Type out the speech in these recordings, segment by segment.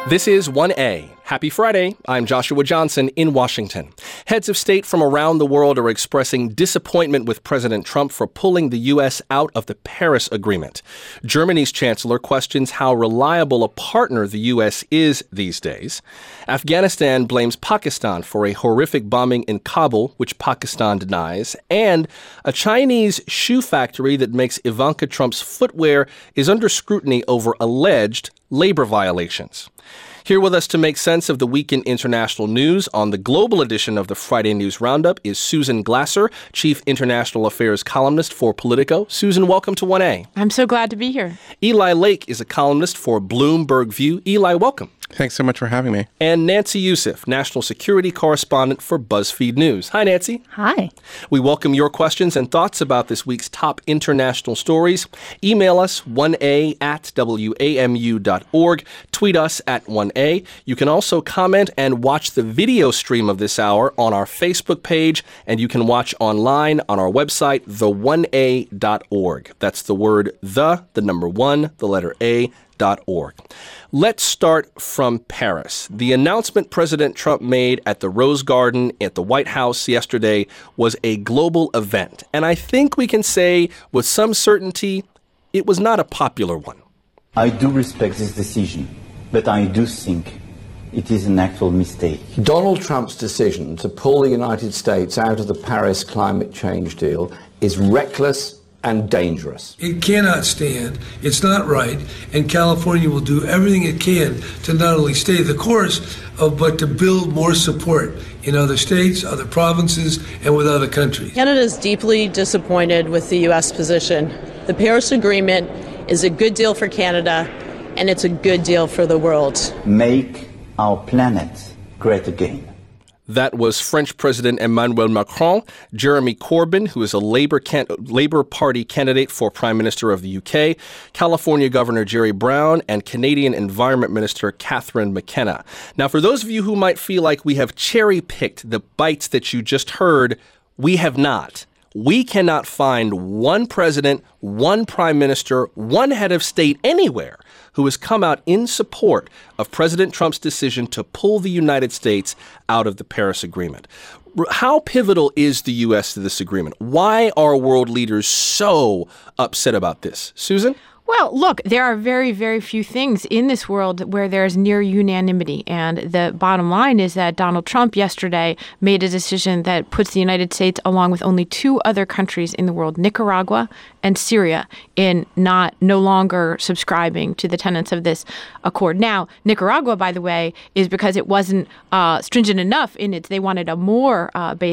This is 1A. Happy Friday. I'm Joshua Johnson in Washington. Heads of state from around the world are expressing disappointment with President Trump for pulling the U.S. out of the Paris Agreement. Germany's chancellor questions how reliable a partner the U.S. is these days. Afghanistan blames Pakistan for a horrific bombing in Kabul, which Pakistan denies. And a Chinese shoe factory that makes Ivanka Trump's footwear is under scrutiny over alleged labor violations. Here with us to make sense of the week in international news on the global edition of the Friday News Roundup is Susan Glasser, Chief International Affairs columnist for Politico. Susan, welcome to 1A. I'm so glad to be here. Eli Lake is a columnist for Bloomberg View. Eli, welcome. Thanks so much for having me. And Nancy Youssef, national security correspondent for BuzzFeed News. Hi, Nancy. Hi. We welcome your questions and thoughts about this week's top international stories. Email us 1a@wamu.org. Tweet us at 1A. You can also comment and watch the video stream of this hour on our Facebook page, and you can watch online on our website, the1a.org. That's the word the number one, the letter A.org. Let's start from Paris. The announcement President Trump made at the Rose Garden at the White House yesterday was a global event. And I think we can say with some certainty it was not a popular one. I do respect this decision, but I do think it is an actual mistake. Donald Trump's decision to pull the United States out of the Paris climate change deal is reckless and dangerous. It cannot stand. It's not right. And California will do everything it can to not only stay the course, but to build more support in other states, other provinces, and with other countries. Canada is deeply disappointed with the U.S. position. The Paris Agreement is a good deal for Canada, and it's a good deal for the world. Make our planet great again. That was French President Emmanuel Macron, Jeremy Corbyn, who is a Labour Party candidate for Prime Minister of the UK, California Governor Jerry Brown, and Canadian Environment Minister Catherine McKenna. Now, for those of you who might feel like we have cherry-picked the bites that you just heard, we have not. We cannot find one president, one prime minister, one head of state anywhere who has come out in support of President Trump's decision to pull the United States out of the Paris Agreement. How pivotal is the U.S. to this agreement? Why are world leaders so upset about this? Susan? Well, look, there are very, very few things in this world where there's near unanimity. And the bottom line is that Donald Trump yesterday made a decision that puts the United States, along with only two other countries in the world, Nicaragua and Syria, in no longer subscribing to the tenets of this accord. Now, Nicaragua, by the way, is because it wasn't stringent enough in it. They wanted a more,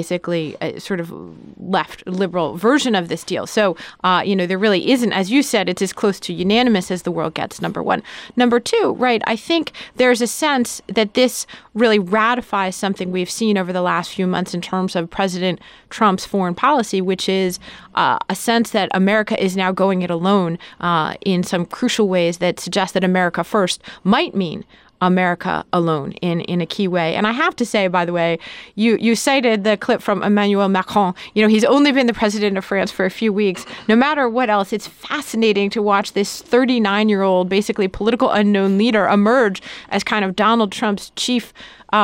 sort of left liberal version of this deal. So, there really isn't, as you said, it's as close to unanimous as the world gets, number one. Number two, right, I think there's a sense that this really ratifies something we've seen over the last few months in terms of President Trump's foreign policy, which is a sense that America is now going it alone in some crucial ways that suggest that America first might mean America alone in a key way. And I have to say, by the way, you cited the clip from Emmanuel Macron. He's only been the president of France for a few weeks. No matter what else, it's fascinating to watch this 39-year-old, basically political unknown leader emerge as kind of Donald Trump's chief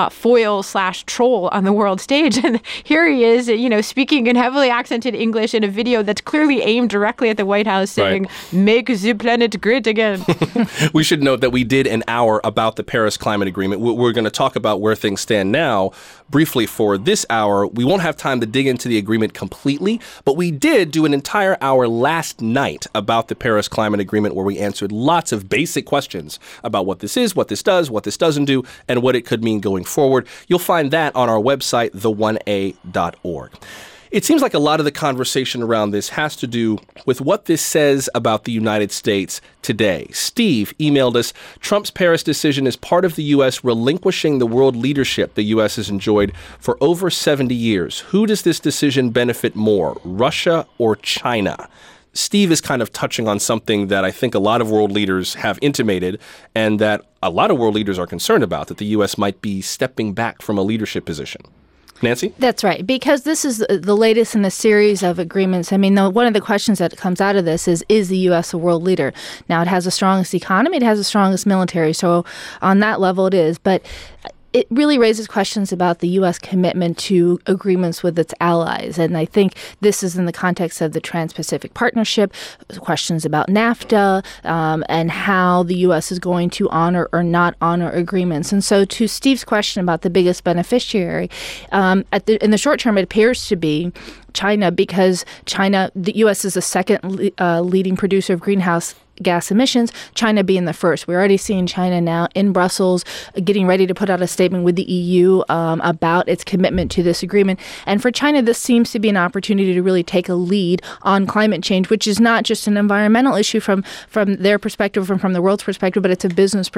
foil/troll on the world stage. And here he is, speaking in heavily accented English in a video that's clearly aimed directly at the White House saying, right, "Make the planet great again." We should note that we did an hour about the Paris Climate Agreement. We're going to talk about where things stand now briefly for this hour. We won't have time to dig into the agreement completely, but we did do an entire hour last night about the Paris Climate Agreement where we answered lots of basic questions about what this is, what this does, what this doesn't do, and what it could mean going forward. You'll find that on our website, the1a.org. It seems like a lot of the conversation around this has to do with what this says about the United States today. Steve emailed us, Trump's Paris decision is part of the U.S. relinquishing the world leadership the U.S. has enjoyed for over 70 years. Who does this decision benefit more, Russia or China? Steve is kind of touching on something that I think a lot of world leaders have intimated and that a lot of world leaders are concerned about, that the U.S. might be stepping back from a leadership position. Nancy? That's right, because this is the latest in a series of agreements. I mean, one of the questions that comes out of this is the U.S. a world leader? Now, it has the strongest economy, it has the strongest military, so on that level it is, but it really raises questions about the U.S. commitment to agreements with its allies. And I think this is in the context of the Trans-Pacific Partnership, questions about NAFTA, and how the U.S. is going to honor or not honor agreements. And so to Steve's question about the biggest beneficiary, in the short term, it appears to be China, because the U.S. is the second leading producer of greenhouse gas emissions, China being the first. We're already seeing China now in Brussels getting ready to put out a statement with the EU about its commitment to this agreement. And for China, this seems to be an opportunity to really take a lead on climate change, which is not just an environmental issue from their perspective and from the world's perspective, but it's a business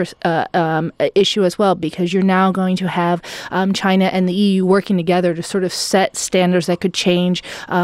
issue as well, because you're now going to have China and the EU working together to sort of set standards that could change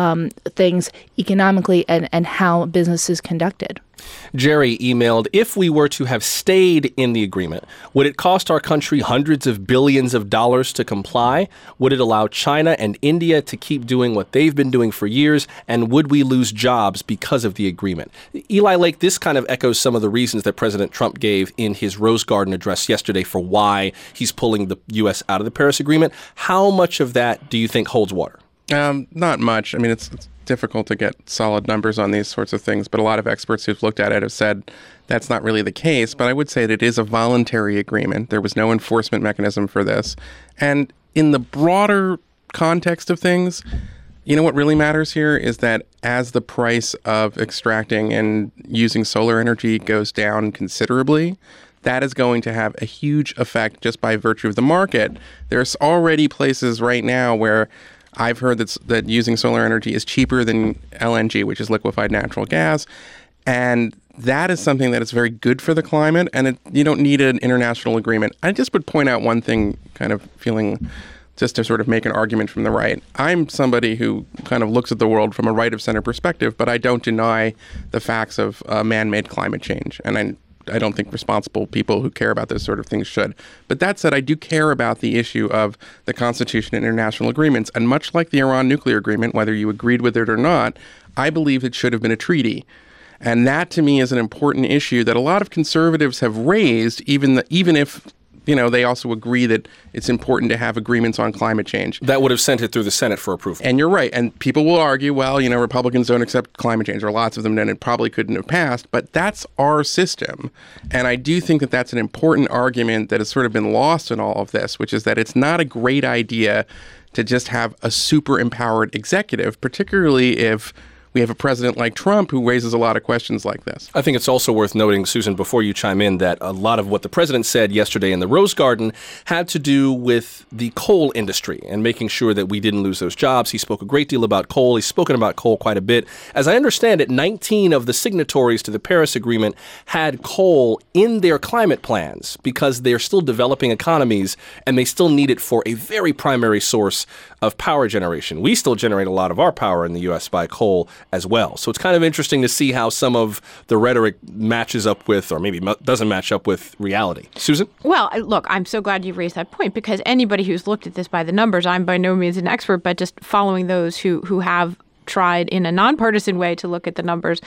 things economically and how business is conducted. Jerry emailed, if we were to have stayed in the agreement, would it cost our country hundreds of billions of dollars to comply? Would it allow China and India to keep doing what they've been doing for years? And would we lose jobs because of the agreement? Eli Lake, this kind of echoes some of the reasons that President Trump gave in his Rose Garden address yesterday for why he's pulling the U.S. out of the Paris Agreement. How much of that do you think holds water? Not much. I mean, it's difficult to get solid numbers on these sorts of things, but a lot of experts who've looked at it have said that's not really the case. But I would say that it is a voluntary agreement. There was no enforcement mechanism for this. And in the broader context of things, you know what really matters here is that as the price of extracting and using solar energy goes down considerably, that is going to have a huge effect just by virtue of the market. There's already places right now where I've heard that using solar energy is cheaper than LNG, which is liquefied natural gas. And that is something that is very good for the climate, and you don't need an international agreement. I just would point out one thing, kind of feeling just to sort of make an argument from the right. I'm somebody who kind of looks at the world from a right-of-center perspective, but I don't deny the facts of man-made climate change. And I don't think responsible people who care about those sort of things should. But that said, I do care about the issue of the Constitution and international agreements. And much like the Iran nuclear agreement, whether you agreed with it or not, I believe it should have been a treaty. And that, to me, is an important issue that a lot of conservatives have raised, even if they also agree that it's important to have agreements on climate change. That would have sent it through the Senate for approval. And you're right. And people will argue, well, Republicans don't accept climate change, or lots of them, and it probably couldn't have passed. But that's our system. And I do think that that's an important argument that has sort of been lost in all of this, which is that it's not a great idea to just have a super empowered executive, particularly if we have a president like Trump who raises a lot of questions like this. I think it's also worth noting, Susan, before you chime in, that a lot of what the president said yesterday in the Rose Garden had to do with the coal industry and making sure that we didn't lose those jobs. He spoke a great deal about coal. He's spoken about coal quite a bit. As I understand it, 19 of the signatories to the Paris Agreement had coal in their climate plans because they're still developing economies and they still need it for a very primary source of power generation. We still generate a lot of our power in the U.S. by coal as well. So it's kind of interesting to see how some of the rhetoric matches up with, or maybe doesn't match up with, reality. Susan? Well, look, I'm so glad you raised that point, because anybody who's looked at this by the numbers, I'm by no means an expert, but just following those who have tried in a nonpartisan way to look at the numbers,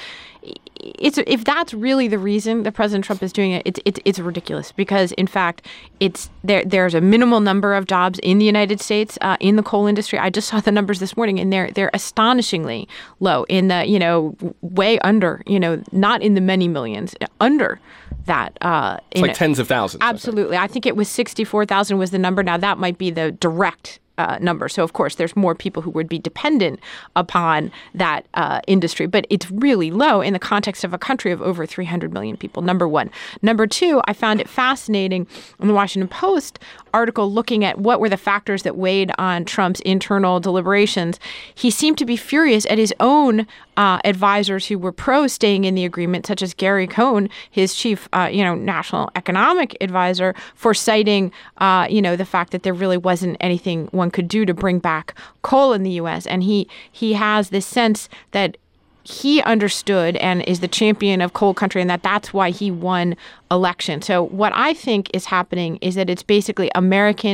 if that's really the reason that President Trump is doing it, it's ridiculous, because in fact there's a minimal number of jobs in the United States in the coal industry. I just saw the numbers this morning, and they're astonishingly low, in the way under, not in the many millions, under that. It's like tens of thousands. Absolutely. I think it was 64,000 was the number. Now that might be the direct number. So, of course, there's more people who would be dependent upon that industry. But it's really low in the context of a country of over 300 million people, number one. Number two, I found it fascinating in the Washington Post article looking at what were the factors that weighed on Trump's internal deliberations. He seemed to be furious at his own advisors who were pro staying in the agreement, such as Gary Cohn, his chief, national economic advisor, for citing, the fact that there really wasn't anything one could do to bring back coal in the U.S. And he has this sense that he understood and is the champion of coal country, and that's why he won election. So what I think is happening is that it's basically American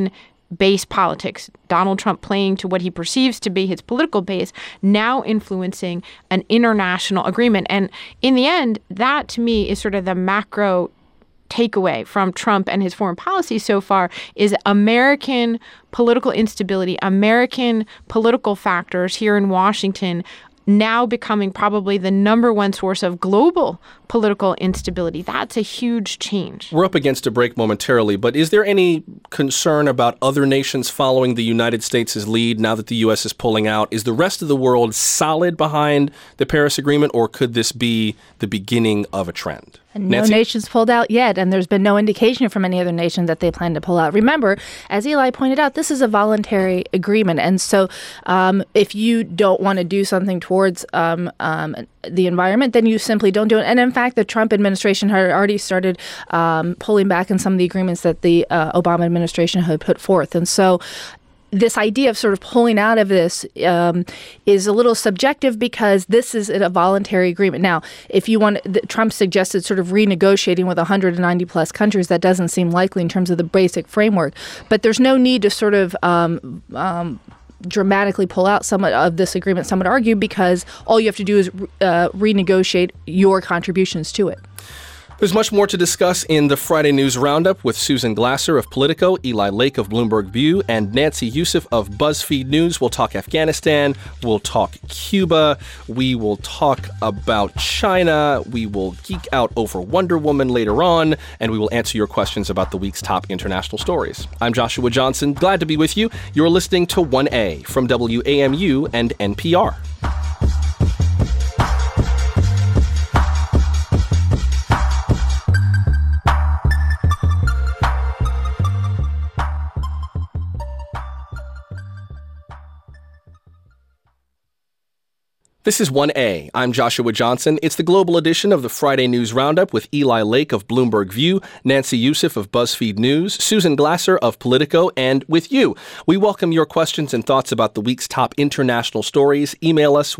base politics. Donald Trump playing to what he perceives to be his political base, now influencing an international agreement. And in the end, that to me is sort of the macro takeaway from Trump and his foreign policy so far is American political instability, American political factors here in Washington now becoming probably the number one source of global political instability. That's a huge change. We're up against a break momentarily, but is there any concern about other nations following the United States' lead now that the U.S. is pulling out? Is the rest of the world solid behind the Paris Agreement, or could this be the beginning of a trend? And no nation's pulled out yet, and there's been no indication from any other nation that they plan to pull out. Remember, as Eli pointed out, this is a voluntary agreement. And so if you don't want to do something towards the environment, then you simply don't do it. And in fact, the Trump administration had already started pulling back on some of the agreements that the Obama administration had put forth. And so this idea of sort of pulling out of this is a little subjective because this is a voluntary agreement. Now, if you want, Trump suggested sort of renegotiating with 190 plus countries. That doesn't seem likely in terms of the basic framework. But there's no need to sort of dramatically pull out some of this agreement, some would argue, because all you have to do is renegotiate your contributions to it. There's much more to discuss in the Friday News Roundup with Susan Glasser of Politico, Eli Lake of Bloomberg View, and Nancy Youssef of BuzzFeed News. We'll talk Afghanistan. We'll talk Cuba. We will talk about China. We will geek out over Wonder Woman later on, and we will answer your questions about the week's top international stories. I'm Joshua Johnson. Glad to be with you. You're listening to 1A from WAMU and NPR. This is 1A. I'm Joshua Johnson. It's the global edition of the Friday News Roundup with Eli Lake of Bloomberg View, Nancy Youssef of BuzzFeed News, Susan Glasser of Politico, and with you. We welcome your questions and thoughts about the week's top international stories. Email us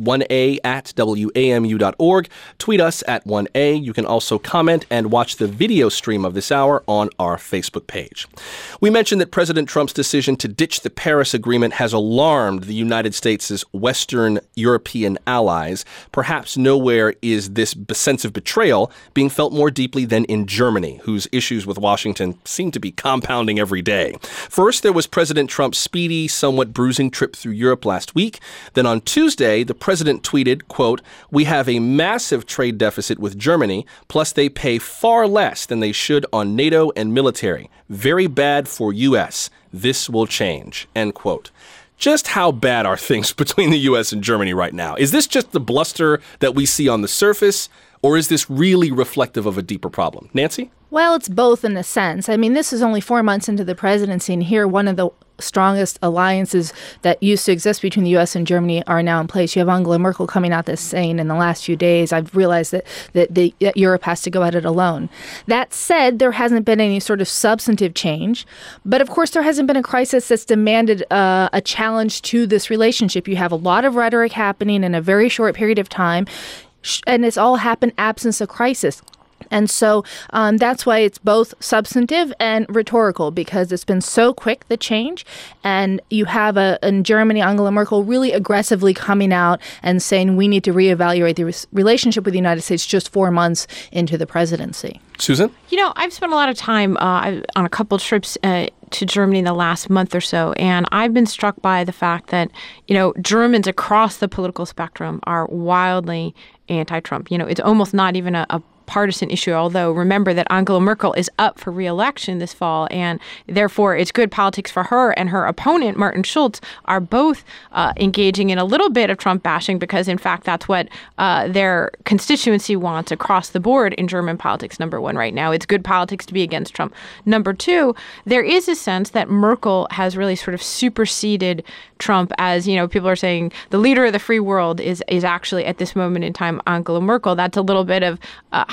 1a@wamu.org. Tweet us at 1A. You can also comment and watch the video stream of this hour on our Facebook page. We mentioned that President Trump's decision to ditch the Paris Agreement has alarmed the United States' Western European allies. Perhaps nowhere is this sense of betrayal being felt more deeply than in Germany, whose issues with Washington seem to be compounding every day. First, there was President Trump's speedy, somewhat bruising trip through Europe last week. Then on Tuesday, the president tweeted, quote, "We have a massive trade deficit with Germany, plus they pay far less than they should on NATO and military. Very bad for U.S. This will change," end quote. Just how bad are things between the U.S. and Germany right now? Is this just the bluster that we see on the surface, or is this really reflective of a deeper problem? Nancy? Well, it's both in a sense. I mean, this is only 4 months into the presidency, and here one of the strongest alliances that used to exist between the U.S. and Germany are now in place. You have Angela Merkel coming out this saying in the last few days, I've realized that Europe has to go at it alone. That said, there hasn't been any sort of substantive change. But of course, there hasn't been a crisis that's demanded a challenge to this relationship. You have a lot of rhetoric happening in a very short period of time, and it's all happened absence of crisis. And so that's why it's both substantive and rhetorical, because it's been so quick, the change. And you have in Germany, Angela Merkel really aggressively coming out and saying we need to reevaluate the relationship with the United States just 4 months into the presidency. Susan? You know, I've spent a lot of time on a couple trips to Germany in the last month or so, and I've been struck by the fact that, Germans across the political spectrum are wildly anti-Trump. It's almost not even a partisan issue, although remember that Angela Merkel is up for re-election this fall, and therefore it's good politics for her and her opponent, Martin Schulz, are both engaging in a little bit of Trump bashing because, in fact, that's what their constituency wants across the board in German politics, number one right now. It's good politics to be against Trump. Number two, there is a sense that Merkel has really sort of superseded Trump as, people are saying the leader of the free world is actually at this moment in time Angela Merkel. That's a little bit of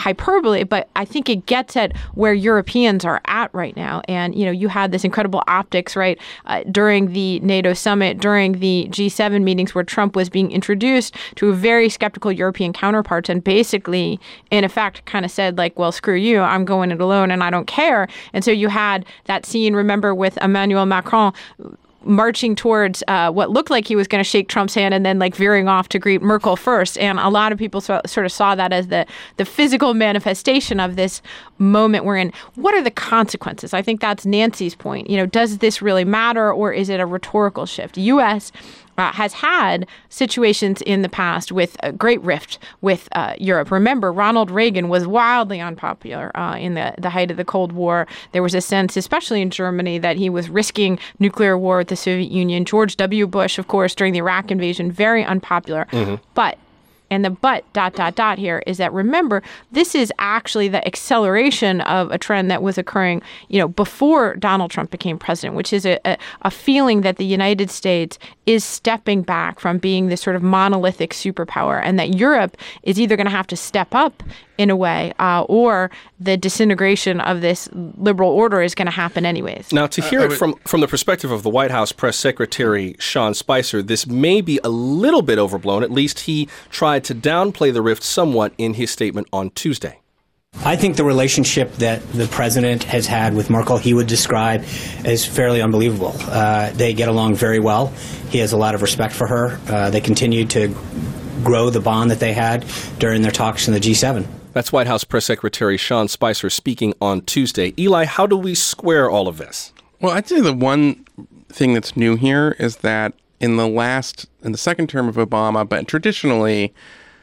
hyperbole, but I think it gets at where Europeans are at right now. And, you had this incredible optics, right, during the NATO summit, during the G7 meetings where Trump was being introduced to a very skeptical European counterparts and basically, in effect, kind of said, like, well, screw you, I'm going it alone and I don't care. And so you had that scene, remember, with Emmanuel Macron marching towards what looked like he was going to shake Trump's hand and then like veering off to greet Merkel first. And a lot of people sort of saw that as the physical manifestation of this moment we're in. What are the consequences? I think that's Nancy's point. Does this really matter, or is it a rhetorical shift? U.S. Has had situations in the past with a great rift with Europe. Remember, Ronald Reagan was wildly unpopular in the height of the Cold War. There was a sense, especially in Germany, that he was risking nuclear war with the Soviet Union. George W. Bush, of course, during the Iraq invasion, very unpopular. But and the but ... here is that, remember, this is actually the acceleration of a trend that was occurring, before Donald Trump became president, which is a feeling that the United States is stepping back from being this sort of monolithic superpower, and that Europe is either going to have to step up in a way, or the disintegration of this liberal order is going to happen anyways. Now, to hear it from the perspective of the White House press secretary, Sean Spicer, this may be a little bit overblown. At least he tried to downplay the rift somewhat in his statement on Tuesday. I think the relationship that the president has had with Merkel, he would describe as fairly unbelievable. They get along very well. He has a lot of respect for her. They continue to grow the bond that they had during their talks in the G7. That's White House Press Secretary Sean Spicer speaking on Tuesday. Eli, how do we square all of this? Well, I'd say the one thing that's new here is that in the second term of Obama, but traditionally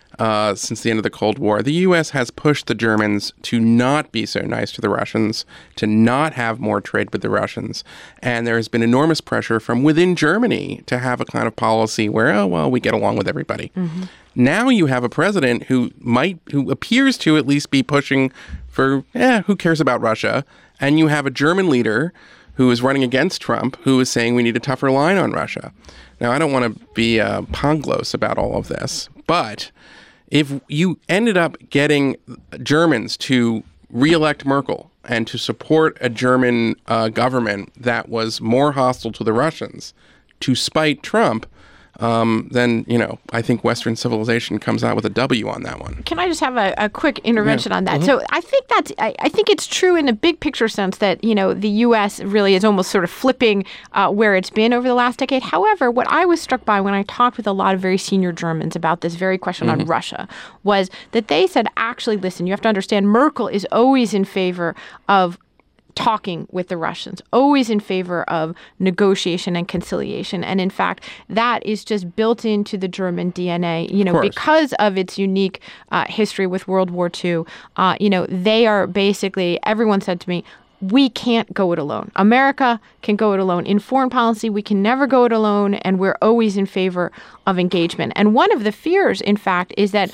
since the end of the Cold War, the U.S. has pushed the Germans to not be so nice to the Russians, to not have more trade with the Russians. And there has been enormous pressure from within Germany to have a kind of policy where, we get along with everybody. Now you have a president who appears to at least be pushing for, who cares about Russia? And you have a German leader who is running against Trump, who is saying we need a tougher line on Russia. Now, I don't want to be ponglos about all of this, but if you ended up getting Germans to re-elect Merkel and to support a German government that was more hostile to the Russians to spite Trump, then, I think Western civilization comes out with a W on that one. Can I just have a quick intervention on that? So I think it's true in a big picture sense that, the U.S. really is almost sort of flipping where it's been over the last decade. However, what I was struck by when I talked with a lot of very senior Germans about this very question on Russia was that they said, actually, listen, you have to understand Merkel is always in favor of talking with the Russians, always in favor of negotiation and conciliation. And in fact, that is just built into the German DNA, because of its unique history with World War II. They are basically, everyone said to me, we can't go it alone. America can go it alone. In foreign policy, we can never go it alone, and we're always in favor of engagement. And one of the fears, in fact, is that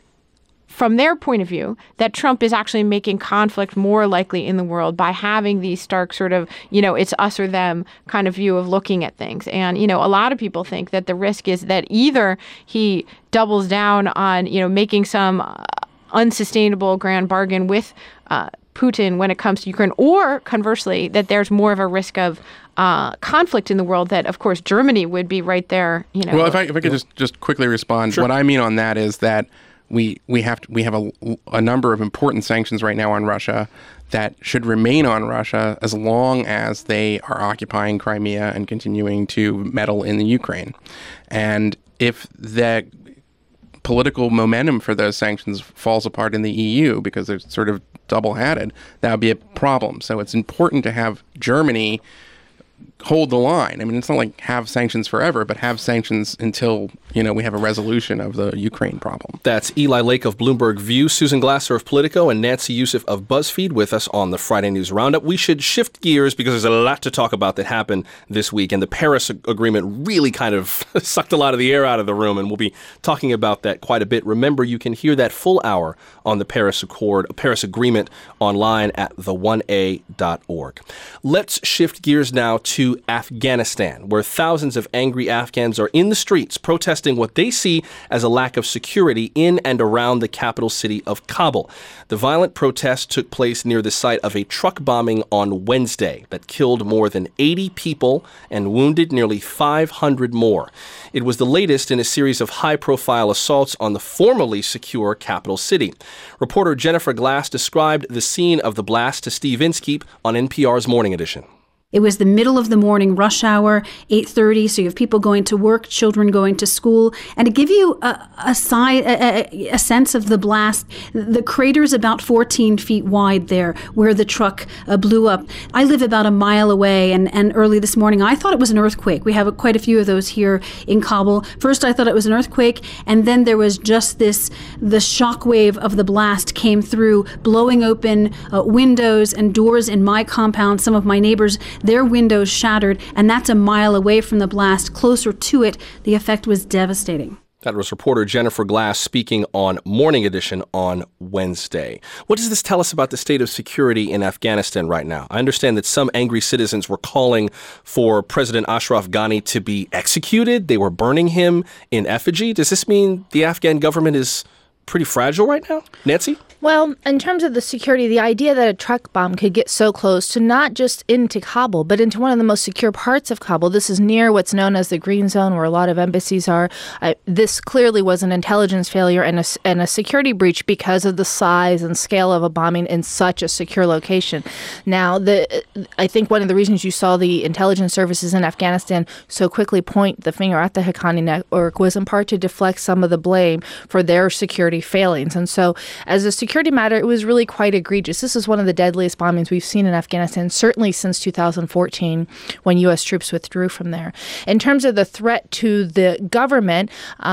from their point of view, that Trump is actually making conflict more likely in the world by having these stark sort of, it's us or them kind of view of looking at things. And, a lot of people think that the risk is that either he doubles down on, making some unsustainable grand bargain with Putin when it comes to Ukraine, or conversely, that there's more of a risk of conflict in the world that, of course, Germany would be right there. Well, if I could just quickly respond, What I mean on that is that we have a number of important sanctions right now on Russia that should remain on Russia as long as they are occupying Crimea and continuing to meddle in the Ukraine. And if the political momentum for those sanctions falls apart in the EU because they're sort of double-hatted, that would be a problem. So it's important to have Germany hold the line. I mean, it's not like have sanctions forever, but have sanctions until, we have a resolution of the Ukraine problem. That's Eli Lake of Bloomberg View, Susan Glasser of Politico, and Nancy Youssef of BuzzFeed with us on the Friday News Roundup. We should shift gears because there's a lot to talk about that happened this week, and the Paris Agreement really kind of sucked a lot of the air out of the room, and we'll be talking about that quite a bit. Remember, you can hear that full hour on the Paris Agreement online at the1a.org. Let's shift gears now to Afghanistan, where thousands of angry Afghans are in the streets protesting what they see as a lack of security in and around the capital city of Kabul. The violent protest took place near the site of a truck bombing on Wednesday that killed more than 80 people and wounded nearly 500 more. It was the latest in a series of high-profile assaults on the formerly secure capital city. Reporter Jennifer Glass described the scene of the blast to Steve Inskeep on NPR's Morning Edition. It was the middle of the morning rush hour, 8:30, so you have people going to work, children going to school. And to give you a sense of the blast, the crater is about 14 feet wide there where the truck blew up. I live about a mile away, and early this morning I thought it was an earthquake. We have quite a few of those here in Kabul. First I thought it was an earthquake, and then there was just the shockwave of the blast came through, blowing open windows and doors in my compound. Some of my neighbors, their windows shattered, and that's a mile away from the blast. Closer to it, the effect was devastating. That was reporter Jennifer Glass speaking on Morning Edition on Wednesday. What does this tell us about the state of security in Afghanistan right now? I understand that some angry citizens were calling for President Ashraf Ghani to be executed. They were burning him in effigy. Does this mean the Afghan government is pretty fragile right now? Nancy? Well, in terms of the security, the idea that a truck bomb could get so close to not just into Kabul, but into one of the most secure parts of Kabul. This is near what's known as the Green Zone, where a lot of embassies are. This clearly was an intelligence failure and a security breach because of the size and scale of a bombing in such a secure location. Now, I think one of the reasons you saw the intelligence services in Afghanistan so quickly point the finger at the Haqqani network was in part to deflect some of the blame for their security failings. And so, as a security matter, it was really quite egregious. This is one of the deadliest bombings we've seen in Afghanistan, certainly since 2014, when U.S. troops withdrew from there. In terms of the threat to the government,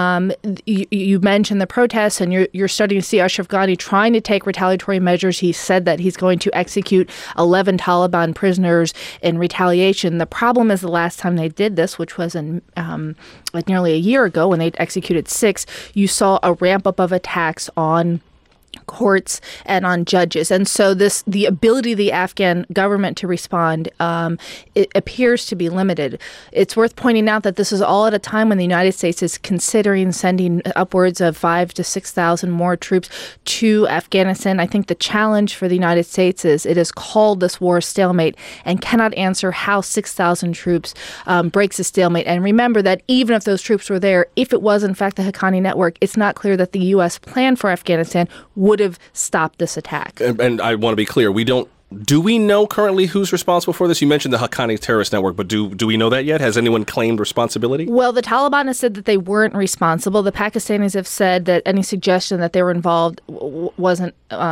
you mentioned the protests, and you're starting to see Ashraf Ghani trying to take retaliatory measures. He said that he's going to execute 11 Taliban prisoners in retaliation. The problem is the last time they did this, which was in nearly a year ago when they executed 6, you saw a ramp up of attacks on courts and on judges. And so the ability of the Afghan government to respond, it appears to be limited. It's worth pointing out that this is all at a time when the United States is considering sending upwards of 5,000 to 6,000 more troops to Afghanistan. I think the challenge for the United States is it has called this war a stalemate and cannot answer how 6,000 troops breaks a stalemate. And remember that even if those troops were there, if it was in fact the Haqqani network, it's not clear that the U.S. plan for Afghanistan would have stopped this attack. And I want to be clear, do we know currently who's responsible for this? You mentioned the Haqqani terrorist network, but do we know that yet? Has anyone claimed responsibility? Well, the Taliban has said that they weren't responsible. The Pakistanis have said that any suggestion that they were involved wasn't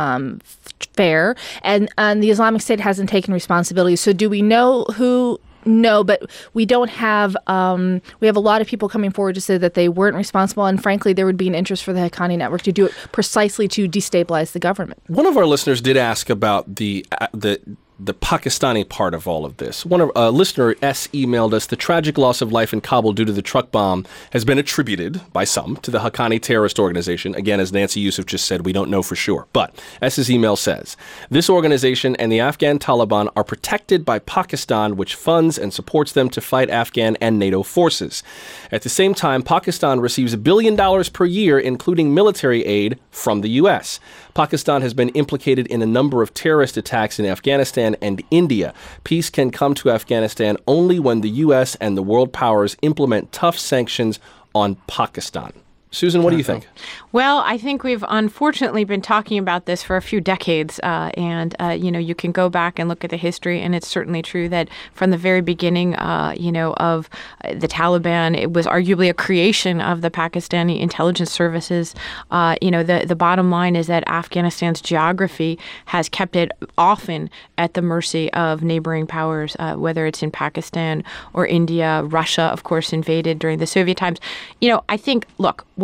fair. And the Islamic State hasn't taken responsibility. So do we know who? No, but we don't have, we have a lot of people coming forward to say that they weren't responsible. And frankly, there would be an interest for the Haqqani network to do it precisely to destabilize the government. One of our listeners did ask about the Pakistani part of all of this. A listener, S, emailed us, the tragic loss of life in Kabul due to the truck bomb has been attributed by some to the Haqqani terrorist organization. Again, as Nancy Youssef just said, we don't know for sure. But S's email says, this organization and the Afghan Taliban are protected by Pakistan, which funds and supports them to fight Afghan and NATO forces. At the same time, Pakistan receives $1 billion per year, including military aid from the U.S. Pakistan has been implicated in a number of terrorist attacks in Afghanistan and India. Peace can come to Afghanistan only when the U.S. and the world powers implement tough sanctions on Pakistan. Susan, what do you think? Well, I think we've unfortunately been talking about this for a few decades. You can go back and look at the history, and it's certainly true that from the very beginning, of the Taliban, it was arguably a creation of the Pakistani intelligence services. The bottom line is that Afghanistan's geography has kept it often at the mercy of neighboring powers, whether it's in Pakistan or India. Russia, of course, invaded during the Soviet times. I think, look,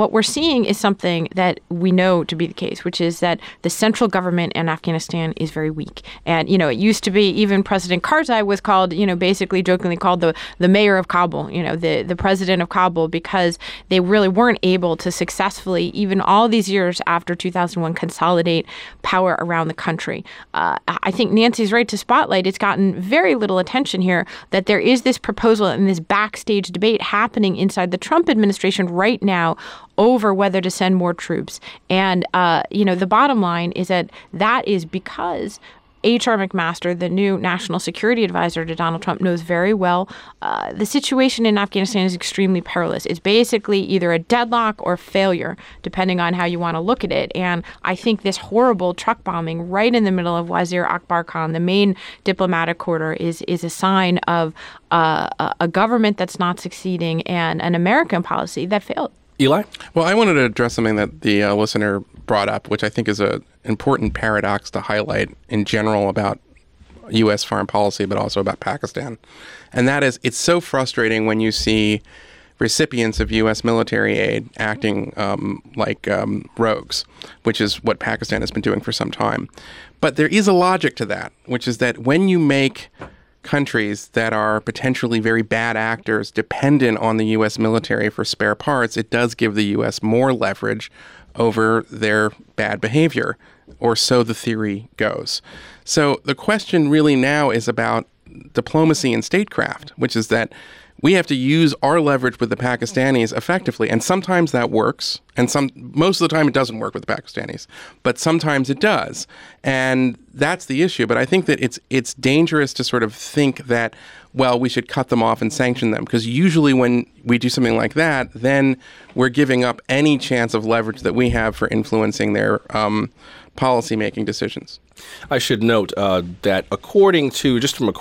what we're seeing is something that we know to be the case, which is that the central government in Afghanistan is very weak. And, it used to be even President Karzai was called, basically jokingly called the mayor of Kabul, the president of Kabul, because they really weren't able to successfully, even all these years after 2001, consolidate power around the country. I think Nancy's right to spotlight. It's gotten very little attention here that there is this proposal and this backstage debate happening inside the Trump administration right now over whether to send more troops. And, the bottom line is that is because H.R. McMaster, the new national security advisor to Donald Trump, knows very well the situation in Afghanistan is extremely perilous. It's basically either a deadlock or failure, depending on how you want to look at it. And I think this horrible truck bombing right in the middle of Wazir Akbar Khan, the main diplomatic quarter, is a sign of a government that's not succeeding and an American policy that failed. Eli? Well, I wanted to address something that the listener brought up, which I think is an important paradox to highlight in general about U.S. foreign policy, but also about Pakistan. And that is, it's so frustrating when you see recipients of U.S. military aid acting like rogues, which is what Pakistan has been doing for some time. But there is a logic to that, which is that when you make countries that are potentially very bad actors dependent on the U.S. military for spare parts, it does give the U.S. more leverage over their bad behavior, or so the theory goes. So the question really now is about diplomacy and statecraft, which is that we have to use our leverage with the Pakistanis effectively. And sometimes that works. And most of the time it doesn't work with the Pakistanis. But sometimes it does. And that's the issue. But I think that it's dangerous to sort of think that, well, we should cut them off and sanction them. Because usually when we do something like that, then we're giving up any chance of leverage that we have for influencing their policy-making decisions. I should note that according to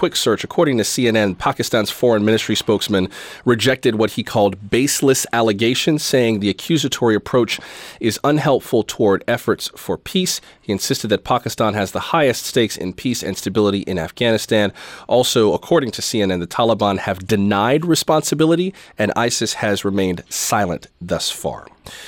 CNN, Pakistan's foreign ministry spokesman rejected what he called baseless allegations, saying the accusatory approach is unhelpful toward efforts for peace. He insisted that Pakistan has the highest stakes in peace and stability in Afghanistan. Also, according to CNN, the Taliban have denied responsibility, and ISIS has remained silent thus far.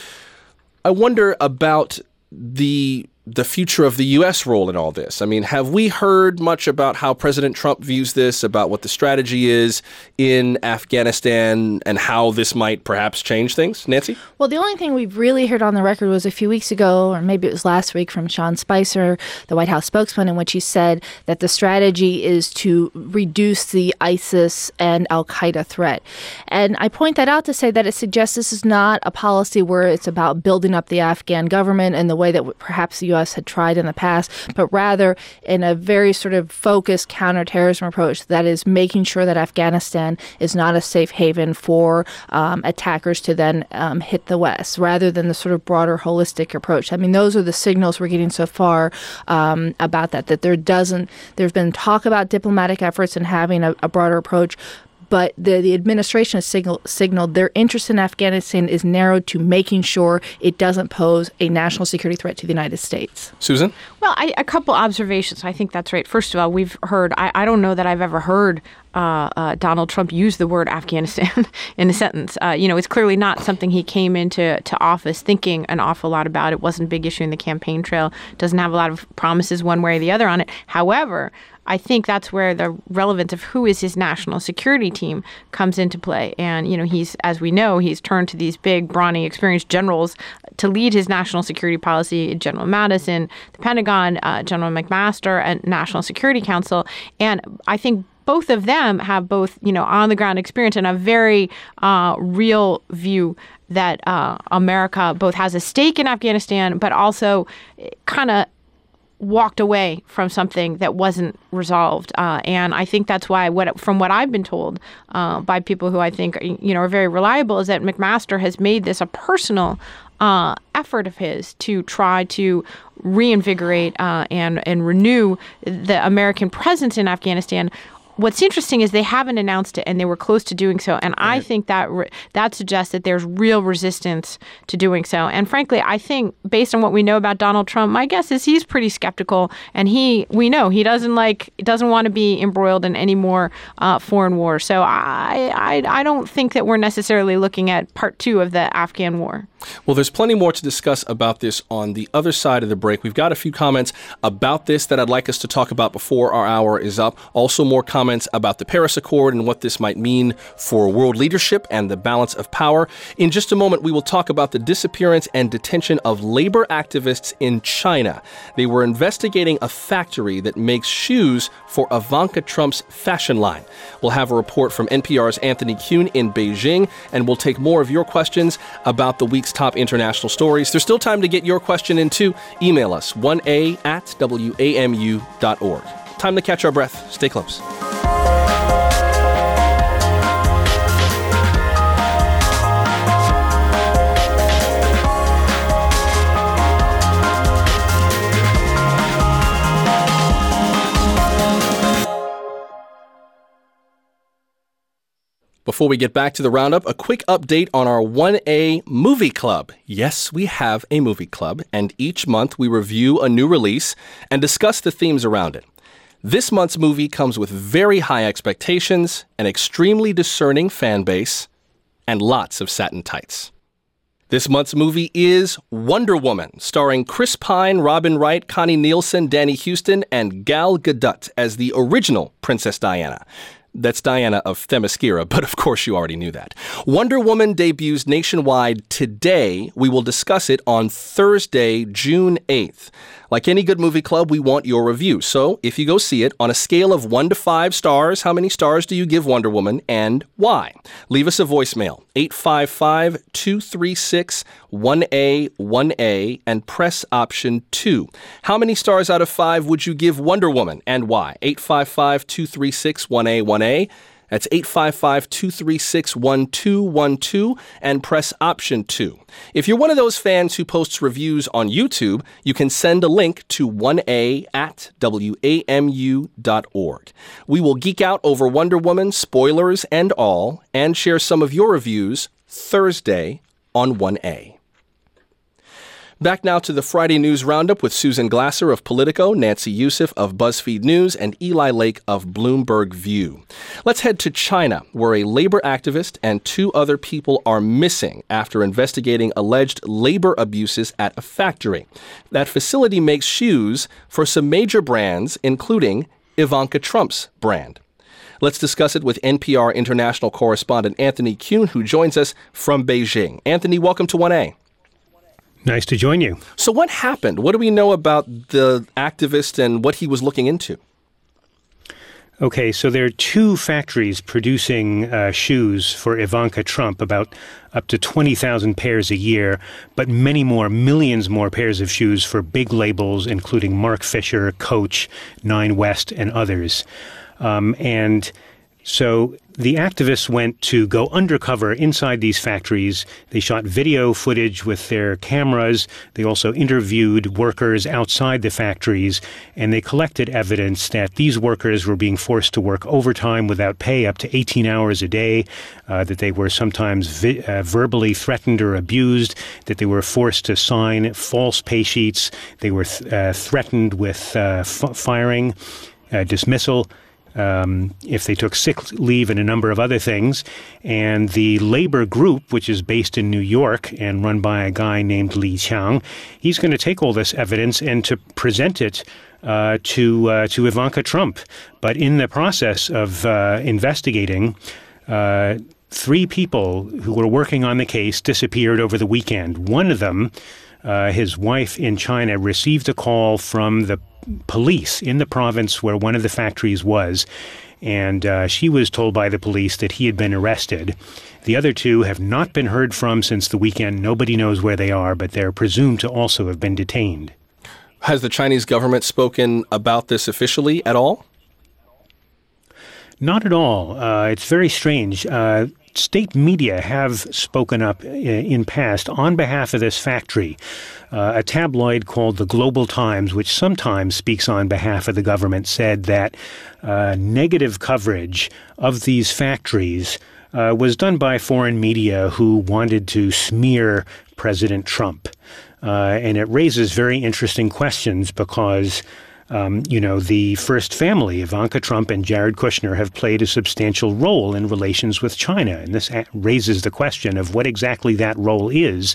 I wonder about the future of the U.S. role in all this. I mean, have we heard much about how President Trump views this, about what the strategy is in Afghanistan and how this might perhaps change things? Nancy? Well, the only thing we've really heard on the record was a few weeks ago, or maybe it was last week, from Sean Spicer, the White House spokesman, in which he said that the strategy is to reduce the ISIS and al-Qaeda threat. And I point that out to say that it suggests this is not a policy where it's about building up the Afghan government in the way that perhaps the U.S. had tried in the past, but rather in a very sort of focused counterterrorism approach that is making sure that Afghanistan is not a safe haven for attackers to then hit the West, rather than the sort of broader holistic approach. I mean, those are the signals we're getting so far about that there's been talk about diplomatic efforts and having a broader approach. But the administration has signaled their interest in Afghanistan is narrowed to making sure it doesn't pose a national security threat to the United States. Susan? Well, a couple observations. I think that's right. First of all, we've heard, I don't know that I've ever heard Donald Trump use the word Afghanistan in a sentence. It's clearly not something he came into office thinking an awful lot about. It wasn't a big issue in the campaign trail. Doesn't have a lot of promises one way or the other on it. However, I think that's where the relevance of who is his national security team comes into play. And, he's turned to these big, brawny, experienced generals to lead his national security policy: General Mattis, the Pentagon, General McMaster, and National Security Council. And I think both of them have on-the-ground experience and a very real view that America both has a stake in Afghanistan, but also kind of walked away from something that wasn't resolved. And I think that's why, from what I've been told by people who I think are very reliable, is that McMaster has made this a personal effort of his to try to reinvigorate and renew the American presence in Afghanistan. What's interesting is they haven't announced it, and they were close to doing so. And I think that suggests that there's real resistance to doing so. And frankly, I think based on what we know about Donald Trump, my guess is he's pretty skeptical. And we know he doesn't want to be embroiled in any more foreign war. So I don't think that we're necessarily looking at part 2 of the Afghan war. Well, there's plenty more to discuss about this on the other side of the break. We've got a few comments about this that I'd like us to talk about before our hour is up. Also, more comments about the Paris Accord and what this might mean for world leadership and the balance of power. In just a moment, we will talk about the disappearance and detention of labor activists in China. They were investigating a factory that makes shoes for Ivanka Trump's fashion line. We'll have a report from NPR's Anthony Kuhn in Beijing, and we'll take more of your questions about the week's top international stories. There's still time to get your question in too. Email us 1a@wamu.org. Time to catch our breath. Stay close. Before we get back to the roundup, a quick update on our 1A Movie Club. Yes, we have a movie club, and each month we review a new release and discuss the themes around it. This month's movie comes with very high expectations, an extremely discerning fan base, and lots of satin tights. This month's movie is Wonder Woman, starring Chris Pine, Robin Wright, Connie Nielsen, Danny Houston, and Gal Gadot as the original Princess Diana. That's Diana of Themyscira, but of course you already knew that. Wonder Woman debuts nationwide today. We will discuss it on Thursday, June 8th. Like any good movie club, we want your review. So if you go see it, on a scale of 1 to 5 stars, how many stars do you give Wonder Woman and why? Leave us a voicemail, 855-236-1A1A, and press option 2. How many stars out of 5 would you give Wonder Woman and why? 855-236-1A1A. That's 855-236-1212 and press option 2. If you're one of those fans who posts reviews on YouTube, you can send a link to 1A@WAMU.org. We will geek out over Wonder Woman, spoilers and all, and share some of your reviews Thursday on 1A. Back now to the Friday News Roundup with Susan Glasser of Politico, Nancy Youssef of BuzzFeed News, and Eli Lake of Bloomberg View. Let's head to China, where a labor activist and 2 other people are missing after investigating alleged labor abuses at a factory. That facility makes shoes for some major brands, including Ivanka Trump's brand. Let's discuss it with NPR international correspondent Anthony Kuhn, who joins us from Beijing. Anthony, welcome to 1A. Nice to join you. So what happened? What do we know about the activist and what he was looking into? Okay, so there are 2 factories producing shoes for Ivanka Trump, about up to 20,000 pairs a year, but many more, millions more pairs of shoes for big labels, including Mark Fisher, Coach, Nine West, and others. And so the activists went to go undercover inside these factories. They shot video footage with their cameras. They also interviewed workers outside the factories, and they collected evidence that these workers were being forced to work overtime without pay up to 18 hours a day, that they were sometimes verbally threatened or abused, that they were forced to sign false pay sheets. They were threatened with firing, dismissal, if they took sick leave and a number of other things. And the labor group, which is based in New York and run by a guy named Li Qiang, he's going to take all this evidence and to present it to Ivanka Trump. But in the process of investigating, 3 people who were working on the case disappeared over the weekend. One of them, his wife in China, received a call from the police in the province where one of the factories was, and she was told by the police that he had been arrested. The other 2 have not been heard from since the weekend. Nobody knows where they are, but they're presumed to also have been detained. Has the Chinese government spoken about this officially at all? Not at all. It's very strange. State media have spoken up in past on behalf of this factory. A tabloid called the Global Times, which sometimes speaks on behalf of the government, said that negative coverage of these factories was done by foreign media who wanted to smear President Trump. And it raises very interesting questions because The first family, Ivanka Trump and Jared Kushner, have played a substantial role in relations with China. And this raises the question of what exactly that role is.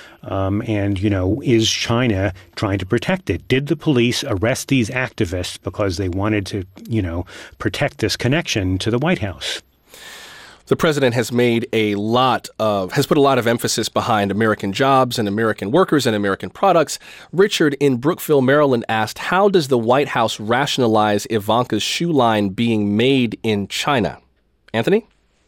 Is China trying to protect it? Did the police arrest these activists because they wanted to, protect this connection to the White House? The president has put a lot of emphasis behind American jobs and American workers and American products. Richard in Brookville, Maryland asked, how does the White House rationalize Ivanka's shoe line being made in China? Anthony?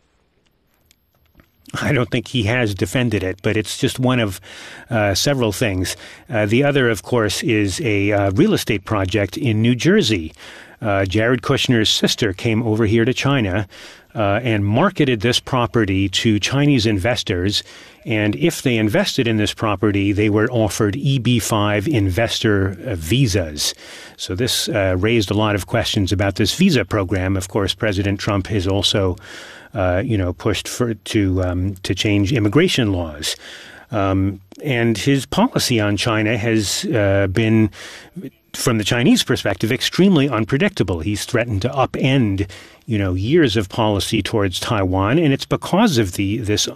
I don't think he has defended it, but it's just one of several things. The other, of course, is a real estate project in New Jersey. Jared Kushner's sister came over here to China and marketed this property to Chinese investors. And if they invested in this property, they were offered EB-5 investor visas. So this raised a lot of questions about this visa program. Of course, President Trump has also pushed to change immigration laws. And his policy on China has been, from the Chinese perspective, extremely unpredictable. He's threatened to upend, years of policy towards Taiwan, and it's because of these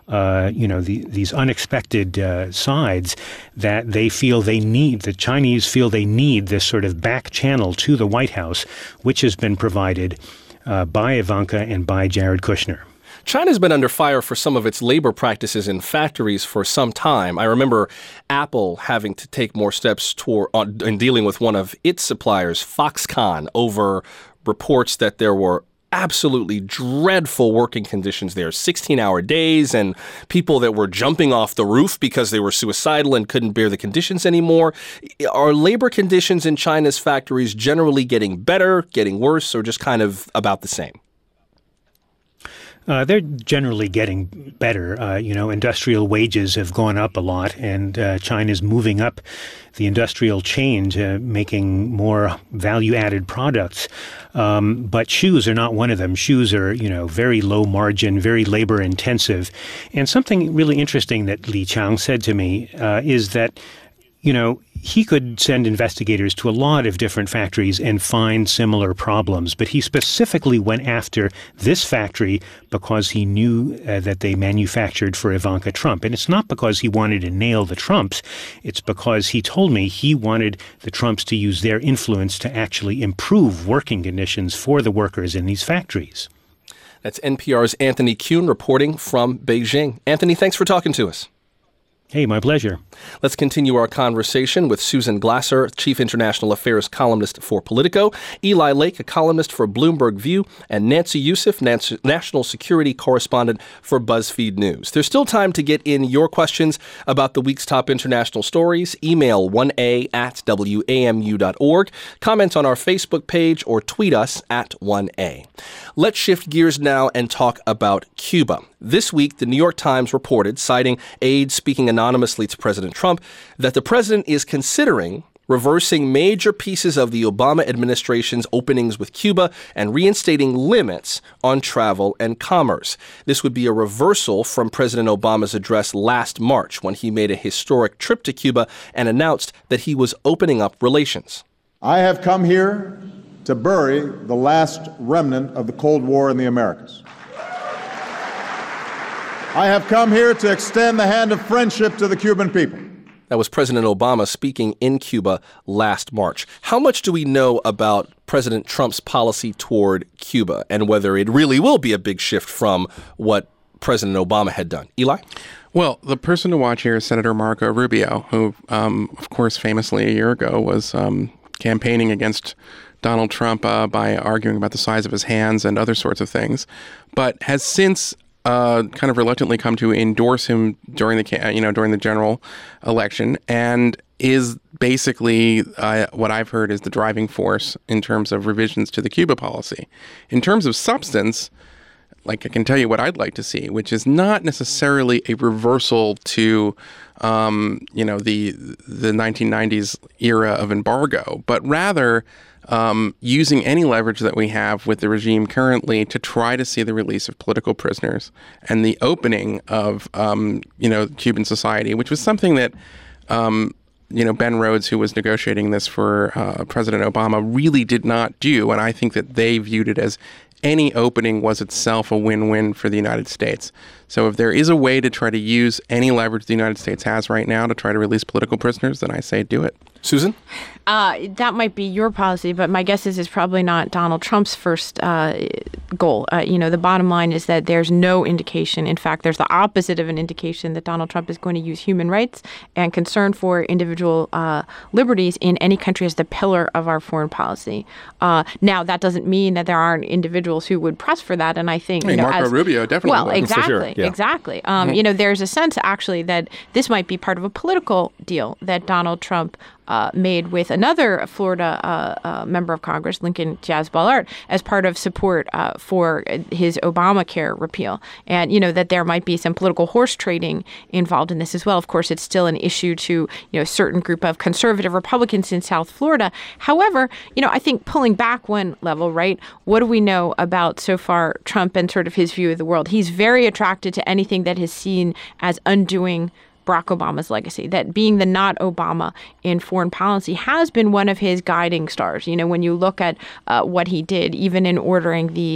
unexpected sides that the Chinese feel they need this sort of back channel to the White House, which has been provided by Ivanka and by Jared Kushner. China's been under fire for some of its labor practices in factories for some time. I remember Apple having to take more steps in dealing with one of its suppliers, Foxconn, over reports that there were absolutely dreadful working conditions there, 16-hour days, and people that were jumping off the roof because they were suicidal and couldn't bear the conditions anymore. Are labor conditions in China's factories generally getting better, getting worse, or just kind of about the same? They're generally getting better. Industrial wages have gone up a lot, and China's moving up the industrial chain to making more value-added products. But shoes are not one of them. Shoes are, very low margin, very labor-intensive. And something really interesting that Li Qiang said to me is that, he could send investigators to a lot of different factories and find similar problems, but he specifically went after this factory because he knew that they manufactured for Ivanka Trump. And it's not because he wanted to nail the Trumps. It's because he told me he wanted the Trumps to use their influence to actually improve working conditions for the workers in these factories. That's NPR's Anthony Kuhn reporting from Beijing. Anthony, thanks for talking to us. Hey, my pleasure. Let's continue our conversation with Susan Glasser, Chief International Affairs columnist for Politico, Eli Lake, a columnist for Bloomberg View, and Nancy Youssef, national security correspondent for BuzzFeed News. There's still time to get in your questions about the week's top international stories. Email 1a@wamu.org, comment on our Facebook page, or tweet us at 1a. Let's shift gears now and talk about Cuba. This week, the New York Times reported, citing aides speaking anonymously to President Trump, that the president is considering reversing major pieces of the Obama administration's openings with Cuba and reinstating limits on travel and commerce. This would be a reversal from President Obama's address last March, when he made a historic trip to Cuba and announced that he was opening up relations. I have come here to bury the last remnant of the Cold War in the Americas. I have come here to extend the hand of friendship to the Cuban people. That was President Obama speaking in Cuba last March. How much do we know about President Trump's policy toward Cuba and whether it really will be a big shift from what President Obama had done? Eli? Well, the person to watch here is Senator Marco Rubio, who, of course, famously a year ago was campaigning against Donald Trump by arguing about the size of his hands and other sorts of things, but has since kind of reluctantly come to endorse him during the general election, and is basically what I've heard is the driving force in terms of revisions to the Cuba policy. In terms of substance, like I can tell you what I'd like to see, which is not necessarily a reversal to the 1990s era of embargo, but rather using any leverage that we have with the regime currently to try to see the release of political prisoners and the opening of, Cuban society, which was something that Ben Rhodes, who was negotiating this for President Obama, really did not do. And I think that they viewed it as any opening was itself a win-win for the United States. So if there is a way to try to use any leverage the United States has right now to try to release political prisoners, then I say do it. Susan? That might be your policy, but my guess is it's probably not Donald Trump's first goal. The bottom line is that there's no indication. In fact, there's the opposite of an indication that Donald Trump is going to use human rights and concern for individual liberties in any country as the pillar of our foreign policy. Now, that doesn't mean that there aren't individuals who would press for that. And I think, Marco Rubio definitely. Well, would. exactly, sure, yeah. exactly. There's a sense actually that this might be part of a political deal that Donald Trump made with another Florida member of Congress, Lincoln Diaz-Balart, as part of support for his Obamacare repeal. And, that there might be some political horse trading involved in this as well. Of course, it's still an issue to, a certain group of conservative Republicans in South Florida. However, I think pulling back one level, right, what do we know about so far Trump and sort of his view of the world? He's very attracted to anything that is seen as undoing Barack Obama's legacy, that being the not Obama in foreign policy has been one of his guiding stars. When you look at what he did, even in ordering the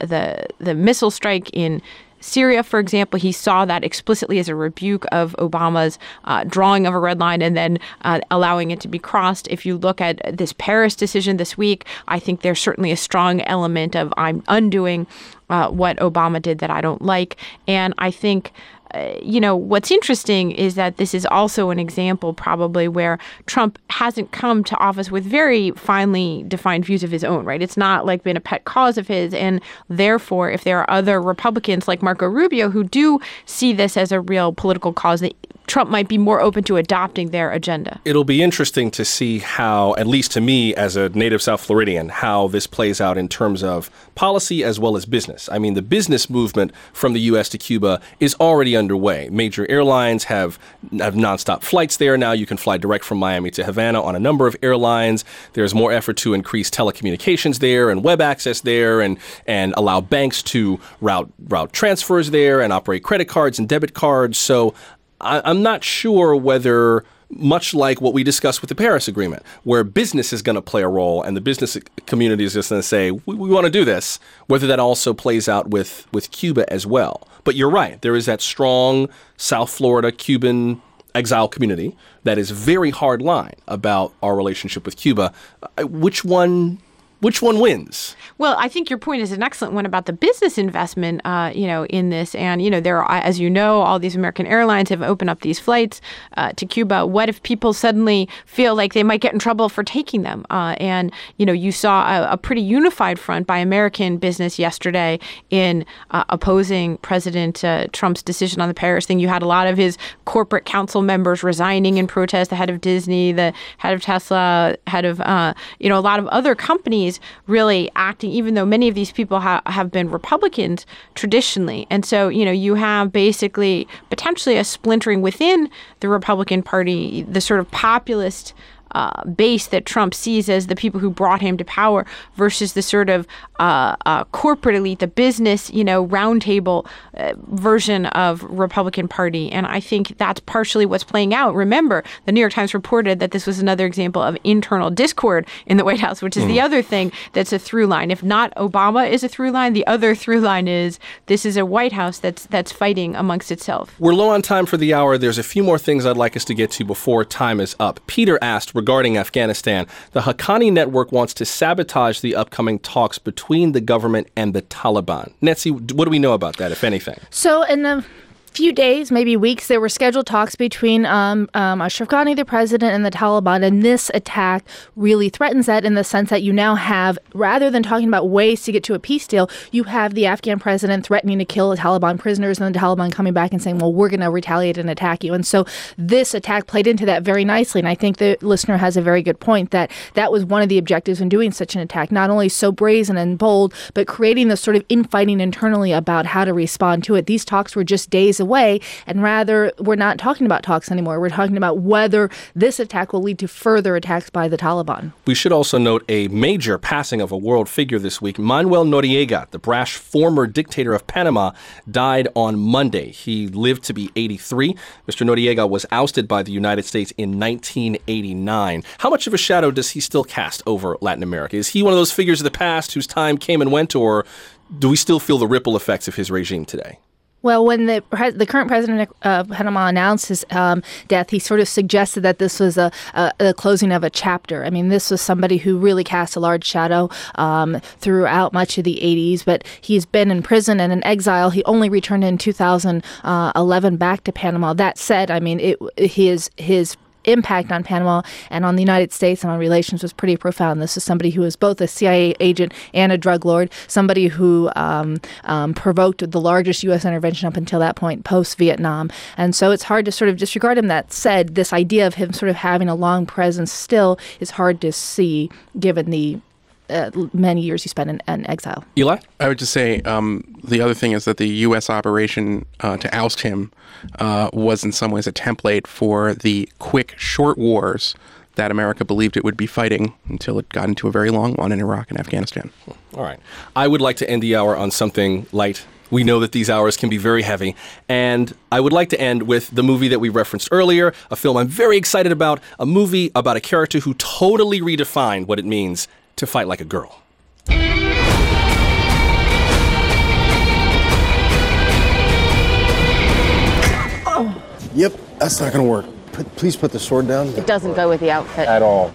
missile strike in Syria, for example, he saw that explicitly as a rebuke of Obama's drawing of a red line and then allowing it to be crossed. If you look at this Paris decision this week, I think there's certainly a strong element of I'm undoing what Obama did that I don't like. And I think what's interesting is that this is also an example probably where Trump hasn't come to office with very finely defined views of his own, right? It's not like been a pet cause of his. And therefore, if there are other Republicans like Marco Rubio who do see this as a real political cause, that Trump might be more open to adopting their agenda. It'll be interesting to see how, at least to me as a native South Floridian, how this plays out in terms of policy as well as business. I mean, the business movement from the U.S. to Cuba is already underway. Major airlines have nonstop flights there. Now you can fly direct from Miami to Havana on a number of airlines. There's more effort to increase telecommunications there and web access there and allow banks to route transfers there and operate credit cards and debit cards. So I'm not sure whether, much like what we discussed with the Paris Agreement, where business is going to play a role and the business community is just going to say, we want to do this, whether that also plays out with Cuba as well. But you're right. There is that strong South Florida Cuban exile community that is very hard line about our relationship with Cuba. Which one wins? Well, I think your point is an excellent one about the business investment, in this. And, there are, as you know, all these American airlines have opened up these flights to Cuba. What if people suddenly feel like they might get in trouble for taking them? You saw a pretty unified front by American business yesterday in opposing President Trump's decision on the Paris thing. You had a lot of his corporate council members resigning in protest, the head of Disney, the head of Tesla, head of, a lot of other companies really acting, even though many of these people have been Republicans traditionally. And so, you have basically potentially a splintering within the Republican Party, the sort of populist base that Trump sees as the people who brought him to power versus the sort of corporate elite, the business, roundtable version of Republican Party. And I think that's partially what's playing out. Remember, the New York Times reported that this was another example of internal discord in the White House, which is the other thing that's a through line. If not Obama is a through line, the other through line is this is a White House that's fighting amongst itself. We're low on time for the hour. There's a few more things I'd like us to get to before time is up. Peter asked regarding Afghanistan, the Haqqani network wants to sabotage the upcoming talks between the government and the Taliban. Netzi, what do we know about that, if anything? So in the few days, maybe weeks, there were scheduled talks between Ashraf Ghani, the president, and the Taliban, and this attack really threatens that in the sense that you now have, rather than talking about ways to get to a peace deal, you have the Afghan president threatening to kill Taliban prisoners and the Taliban coming back and saying, well, we're going to retaliate and attack you. And so this attack played into that very nicely, and I think the listener has a very good point that that was one of the objectives in doing such an attack, not only so brazen and bold, but creating this sort of infighting internally about how to respond to it. These talks were just days away away. And rather, we're not talking about talks anymore. We're talking about whether this attack will lead to further attacks by the Taliban. We should also note a major passing of a world figure this week. Manuel Noriega, the brash former dictator of Panama, died on Monday. He lived to be 83. Mr. Noriega was ousted by the United States in 1989. How much of a shadow does he still cast over Latin America? Is he one of those figures of the past whose time came and went, or do we still feel the ripple effects of his regime today? Well, when the current president of Panama announced his death, he sort of suggested that this was a closing of a chapter. I mean, this was somebody who really cast a large shadow throughout much of the 80s, but he's been in prison and in exile. He only returned in 2011 back to Panama. That said, I mean, his impact on Panama and on the United States and on relations was pretty profound. This is somebody who was both a CIA agent and a drug lord, somebody who provoked the largest U.S. intervention up until that point, post-Vietnam. And so it's hard to sort of disregard him. That said, this idea of him sort of having a long presence still is hard to see given the many years he spent in exile. Eli? I would just say the other thing is that the U.S. operation to oust him was in some ways a template for the quick, short wars that America believed it would be fighting until it got into a very long one in Iraq and Afghanistan. All right. I would like to end the hour on something light. We know that these hours can be very heavy. And I would like to end with the movie that we referenced earlier, a film I'm very excited about, a movie about a character who totally redefined what it means to fight like a girl. Oh. Yep, that's not going to work. Please put the sword down. It doesn't go with the outfit. At all.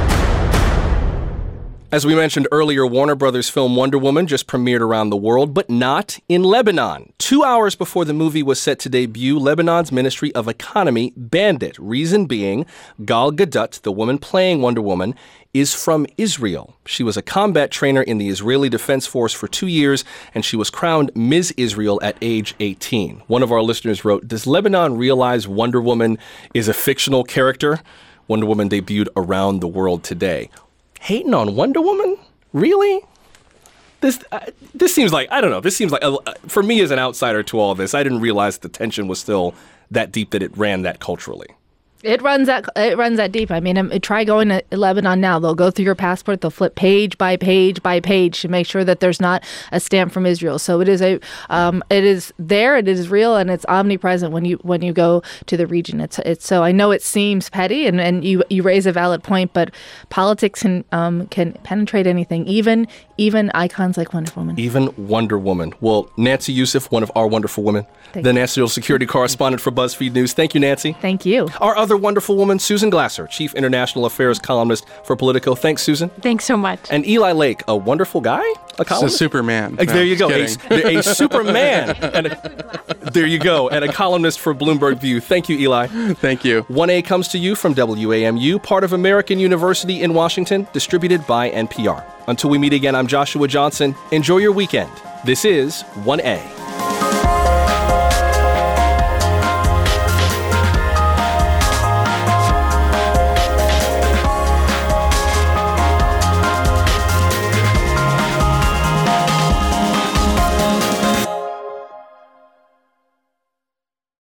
As we mentioned earlier, Warner Brothers' film Wonder Woman just premiered around the world, but not in Lebanon. 2 hours before the movie was set to debut, Lebanon's Ministry of Economy banned it. Reason being, Gal Gadot, the woman playing Wonder Woman, is from Israel. She was a combat trainer in the Israeli Defense Force for 2 years, and she was crowned Ms. Israel at age 18. One of our listeners wrote, "Does Lebanon realize Wonder Woman is a fictional character?" Wonder Woman debuted around the world today. Hating on Wonder Woman? Really? This seems like, I don't know, this seems like, for me as an outsider to all this, I didn't realize the tension was still that deep, that it ran that culturally. It runs that deep. I mean, try going to Lebanon now. They'll go through your passport. They'll flip page by page by page to make sure that there's not a stamp from Israel. So it is it is there. It is real, and it's omnipresent when you go to the region. It's so I know it seems petty, and you raise a valid point, but politics can penetrate anything, even icons like Wonder Woman. Even Wonder Woman. Well, Nancy Youssef, one of our wonderful women, the national security correspondent for BuzzFeed News. Thank you, Nancy. Thank you. Our other wonderful woman, Susan Glasser, Chief International Affairs columnist for Politico. Thanks, Susan. Thanks so much. And Eli Lake, a wonderful guy, a columnist? It's a Superman. There you go. A Superman. There you go. And a columnist for Bloomberg View. Thank you, Eli. Thank you. 1A comes to you from WAMU, part of American University in Washington, distributed by NPR. Until we meet again, I'm Joshua Johnson. Enjoy your weekend. This is 1A.